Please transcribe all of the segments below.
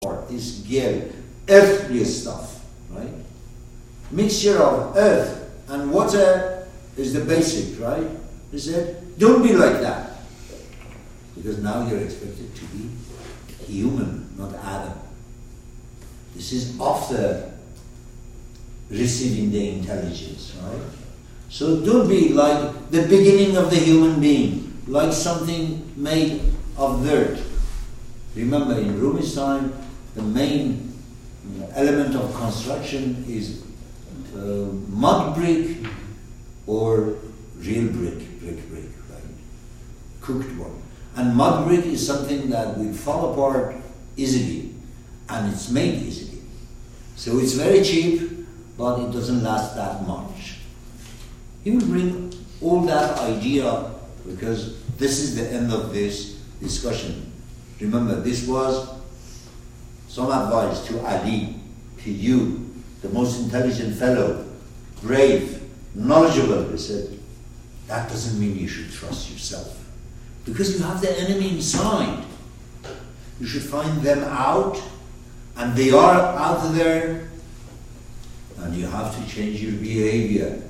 this gel, earthly stuff, right? Mixture of earth and water is the basic, right? He said, don't be like that. Because now you're expected to be human, not Adam. This is after receiving the intelligence, right? So don't be like the beginning of the human being, like something made of dirt. Remember, in Rumi's time, the main element of construction is mud brick or real brick, right? Cooked one. And mud brick is something that will fall apart easily, and it's made easily. So it's very cheap, but it doesn't last that much. He will bring all that idea, because this is the end of this discussion. Remember, this was some advice to Ali, to you, the most intelligent fellow, brave, knowledgeable. He said, that doesn't mean you should trust yourself, because you have the enemy inside. You should find them out, and they are out there, and you have to change your behavior.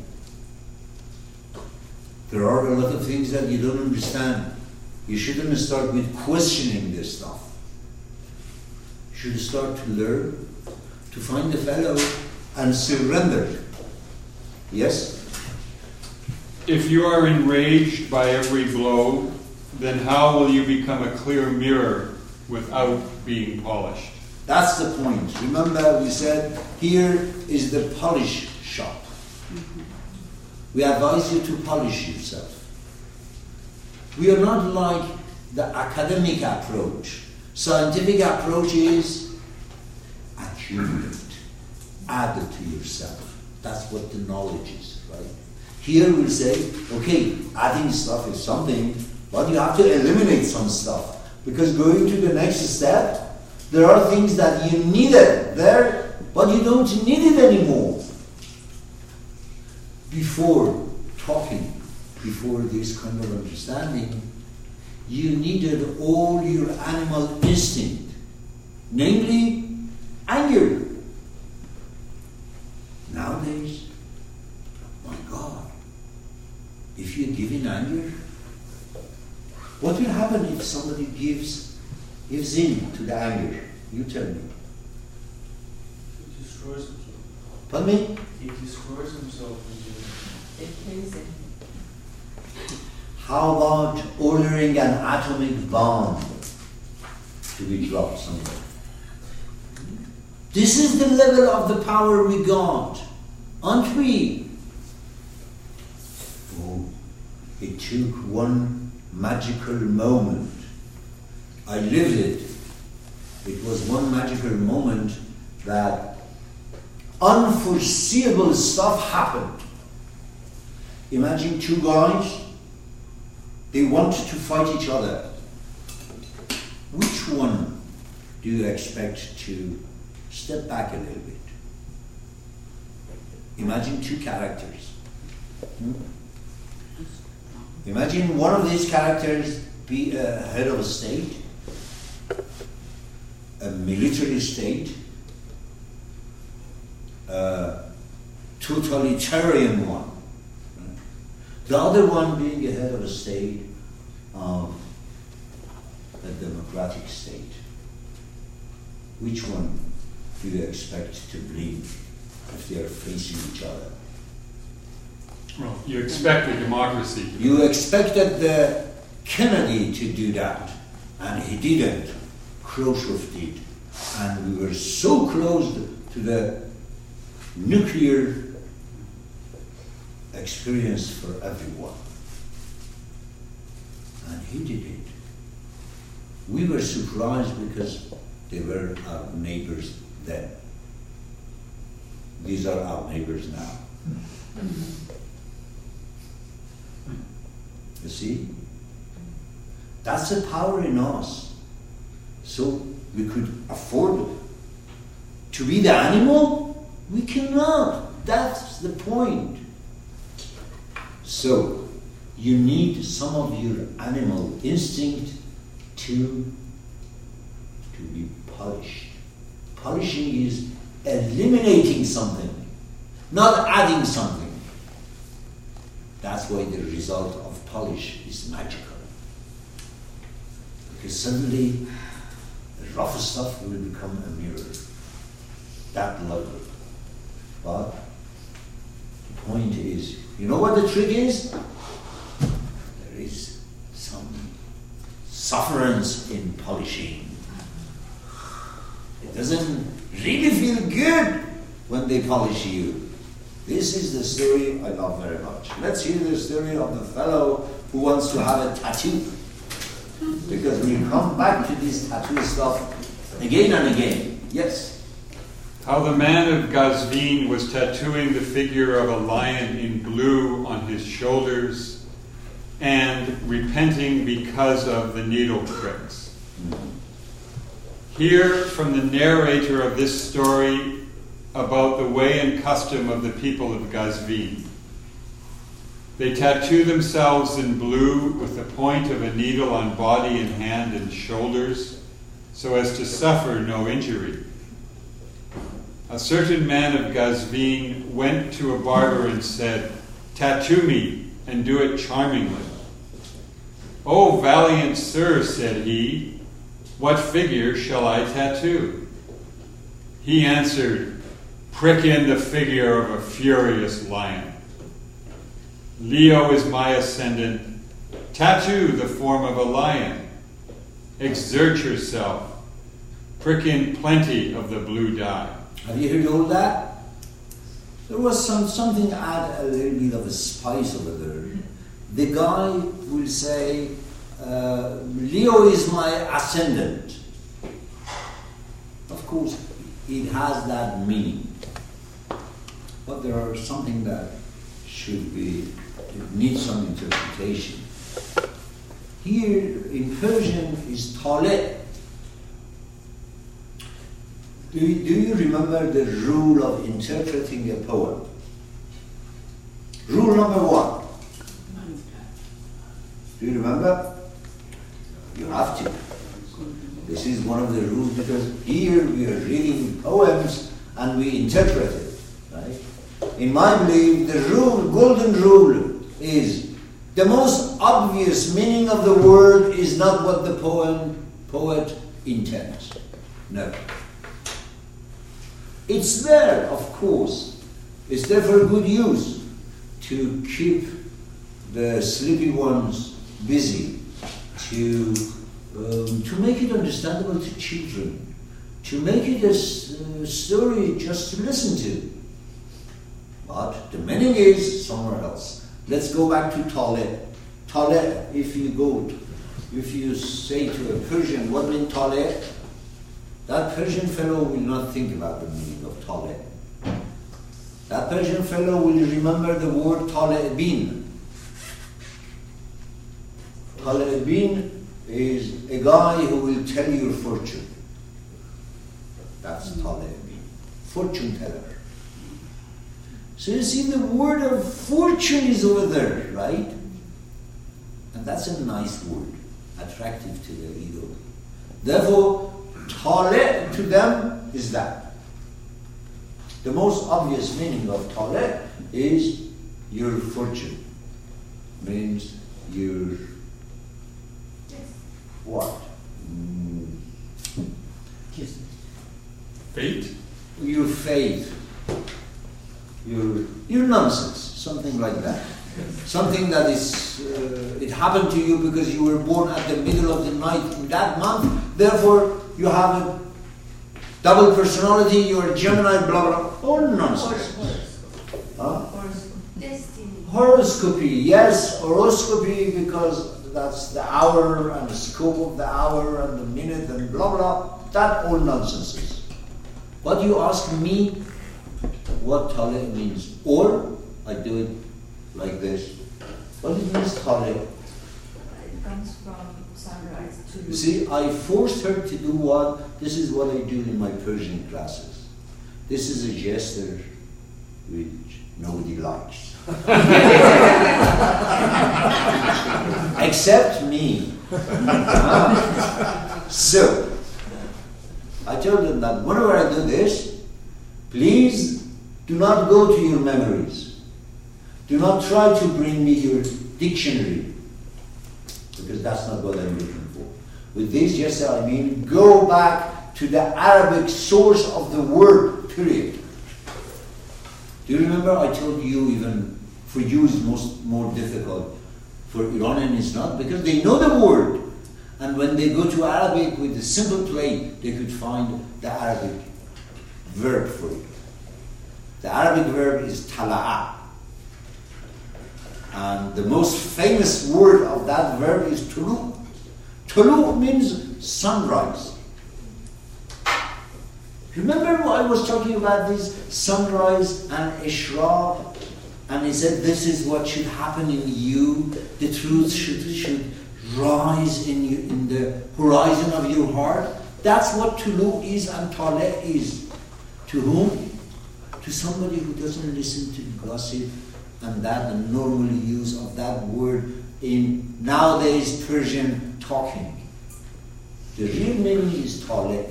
There are a lot of things that you don't understand. You shouldn't start with questioning this stuff. You should start to learn, to find the fellow and surrender. Yes? If you are enraged by every blow, then how will you become a clear mirror without being polished? That's the point. Remember, we said, here is the polish shop. We advise you to polish yourself. We are not like the academic approach. Scientific approach is accumulate, add it to yourself. That's what the knowledge is, right? Here we'll say, okay, adding stuff is something, but you have to eliminate some stuff. Because going to the next step, there are things that you needed there, but you don't need it anymore. Before talking, before this kind of understanding, you needed all your animal instinct, namely anger. Nowadays, my God, if you give in anger, what will happen if somebody gives in to the anger? You tell me. He destroys himself. Pardon me? He destroys himself. It kills him. How about ordering an atomic bomb to be dropped somewhere? This is the level of the power we got, aren't we? Oh, it took one magical moment. I lived it. It was one magical moment that unforeseeable stuff happened. Imagine two guys, they want to fight each other. Which one do you expect to step back a little bit? Imagine two characters. Imagine one of these characters be a head of a state, a military state, a totalitarian one. The other one being a head of a state of a democratic state. Which one do you expect to bleed if they are facing each other? Well, you expect a democracy. You expected the Kennedy to do that, and he didn't. Khrushchev did. And we were so close to the nuclear experience for everyone. And he did it. We were surprised because they were our neighbors then. These are our neighbors now. You see? That's the power in us. So we could afford to be the animal? We cannot. That's the point. So you need some of your animal instinct to be polished. Polishing is eliminating something, not adding something. That's why the result of polish is magical. Because suddenly the rough stuff will become a mirror. That level. But the point is, you know what the trick is? There is some sufferance in polishing. It doesn't really feel good when they polish you. This is the story I love very much. Let's hear the story of the fellow who wants to have a tattoo. Because we come back to this tattoo stuff again and again. Yes? How the man of Gazvin was tattooing the figure of a lion in blue on his shoulders and repenting because of the needle pricks. Hear from the narrator of this story about the way and custom of the people of Gazvin. They tattoo themselves in blue with the point of a needle on body and hand and shoulders so as to suffer no injury. A certain man of Gazvin went to a barber and said, "Tattoo me, and do it charmingly." "O valiant sir," said he, "what figure shall I tattoo?" He answered, "Prick in the figure of a furious lion. Leo is my ascendant. Tattoo the form of a lion. Exert yourself. Prick in plenty of the blue dye." Have you heard all that? There was something, add a little bit of a spice over there. The guy will say, Leo is my ascendant. Of course, it has that meaning. But there are something that it needs some interpretation. Here in Persian is Taleh. Do you remember the rule of interpreting a poem? Rule number 1. Do you remember? You have to. This is one of the rules because here we are reading poems and we interpret it. Right? In my belief, the golden rule is the most obvious meaning of the word is not what the poet intends. No. It's there, of course. It's there for good use to keep the sleepy ones busy, to make it understandable to children, to make it a story just to listen to. But the meaning is somewhere else. Let's go back to Taleh. Taleh, if you say to a Persian, what means Taleh? That Persian fellow will not think about the meaning of Taleh. That Persian fellow will remember the word Taleh bin. Taleh bin is a guy who will tell your fortune. That's Taleh bin. Fortune teller. So you see the word of fortune is over there, right? And that's a nice word, attractive to the ego. Therefore, Taleh to them is that. The most obvious meaning of Taleh is your fortune. Means your what? Fate? Your faith. Your nonsense. Something like that. Something that is, it happened to you because you were born at the middle of the night in that month. Therefore, you have a double personality, you're a Gemini, blah, blah, all nonsense. Destiny. Horoscopy, yes, horoscopy because that's the hour and the scope of the hour and the minute and blah, blah, that all nonsense. But you ask me what Taleh means, or I do it like this. What it means Taleh? It comes from sunrise to You see, I forced her to do what? This is what I do in my Persian classes. This is a gesture which nobody likes. Except me. So, I tell them that whenever I do this, please do not go to your memories. Do not try to bring me your dictionary, because that's not what I'm looking for. With this, yes, I mean go back to the Arabic source of the word, period. Do you remember I told you even for you it's more difficult, for Iranian it's not, because they know the word. And when they go to Arabic with a simple play, they could find the Arabic verb for it. The Arabic verb is tala'a. And the most famous word of that verb is tulu. Tulu means sunrise. Remember I was talking about this sunrise and ishraq, and he said this is what should happen in you. The truth should rise in the horizon of your heart. That's what tulu is and taleh is. To whom? To somebody who doesn't listen to gossip and that the normal use of that word in nowadays Persian talking. The real meaning is taleh.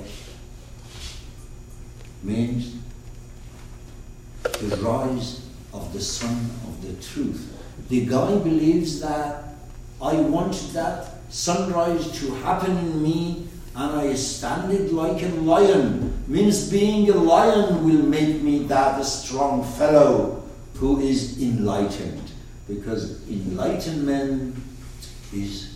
Means the rise of the sun of the truth. The guy believes that I want that sunrise to happen in me, and I stand it like a lion. Means being a lion will make me that strong fellow who is enlightened. Because enlightenment is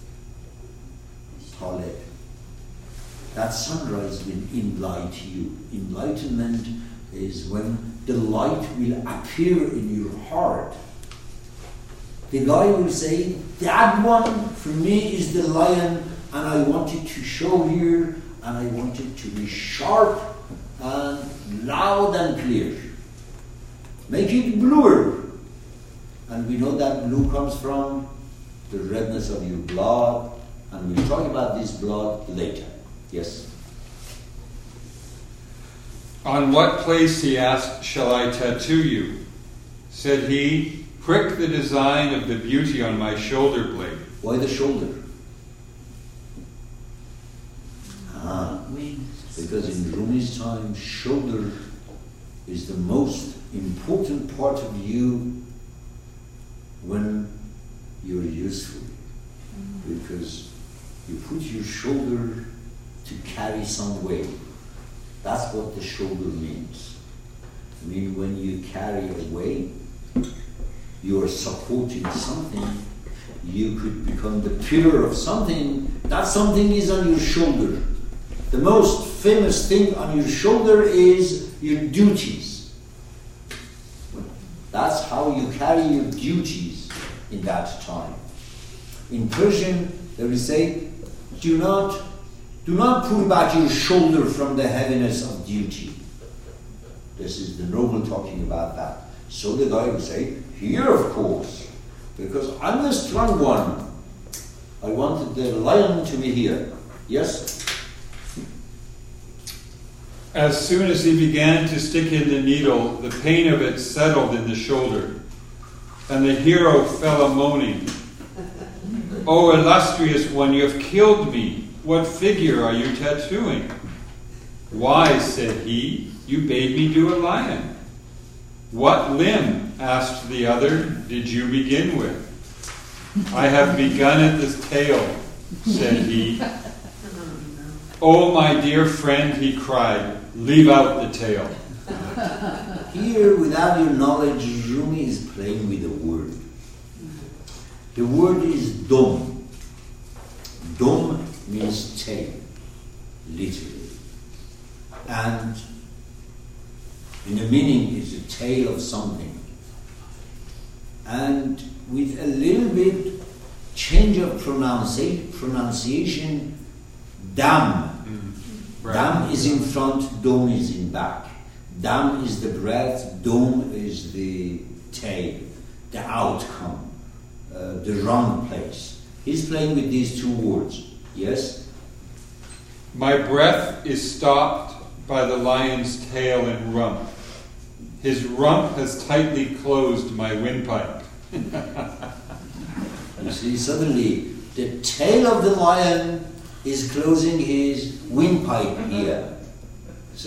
taleh. That sunrise will enlighten you. Enlightenment is when the light will appear in your heart. The guy will say, that one for me is the lion, and I want it to show here, and I want it to be sharp and loud and clear. Make it bluer. And we know that blue comes from the redness of your blood, and we'll talk about this blood later. Yes? On what place, he asked, shall I tattoo you? Said he, prick the design of the beauty on my shoulder blade. Why the shoulder? Because in Rumi's time, shoulder is the most important part of you when you're useful. Because you put your shoulder to carry some weight. That's what the shoulder means. I mean, when you carry a weight, you are supporting something. You could become the pillar of something. That something is on your shoulder. The most famous thing on your shoulder is your duties. That's how you carry your duties in that time. In Persian, they will say, do not pull back your shoulder from the heaviness of duty. This is the noble talking about that. So the guy will say, here of course, because I'm the strong one. I wanted the lion to be here. Yes? As soon as he began to stick in the needle, the pain of it settled in the shoulder, and the hero fell a moaning. O illustrious one, you have killed me. What figure are you tattooing? Why, said he, you bade me do a lion. What limb, asked the other, did you begin with? I have begun at the tail, said he. Oh, my dear friend, he cried, leave out the tail. Here, without your knowledge, Rumi is playing with the word. The word is dom. Dom means tail, literally. And in the meaning, it's a tail of something. And with a little bit change of pronunciation, dam. Right. Dam is in front, dome is in back. Dam is the breath, dome is the tail, the outcome, the wrong place. He's playing with these two words. Yes? My breath is stopped by the lion's tail and rump. His rump has tightly closed my windpipe. You see, suddenly the tail of the lion is closing his windpipe here.